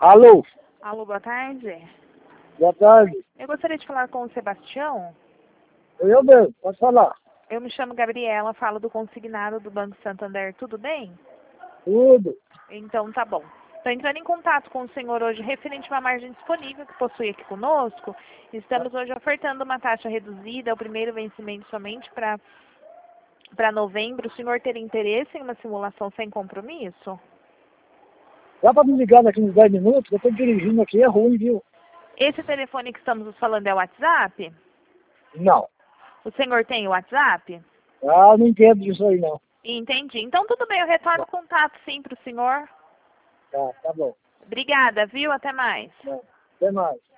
Alô, Alô, boa tarde. boa tarde. Eu gostaria de falar com o Sebastião. Eu mesmo, pode falar. Eu me chamo Gabriela, falo do consignado do Banco Santander. Tudo bem? Tudo. Então, tá bom. Estou entrando em contato com o senhor hoje referente a uma margem disponível que possui aqui conosco. Estamos hoje ofertando uma taxa reduzida, o primeiro vencimento somente para novembro. O senhor teria interesse em uma simulação sem compromisso? Dá pra me ligar daqui uns 10 minutos? Eu tô dirigindo aqui, é ruim, viu? Esse telefone que estamos falando é o WhatsApp? Não. O senhor tem o WhatsApp? Ah, não entendo disso aí, não. Entendi. Então, tudo bem, eu retorno o contato sim para o senhor. Tá bom. Obrigada, viu? Até mais. Tá. Até mais.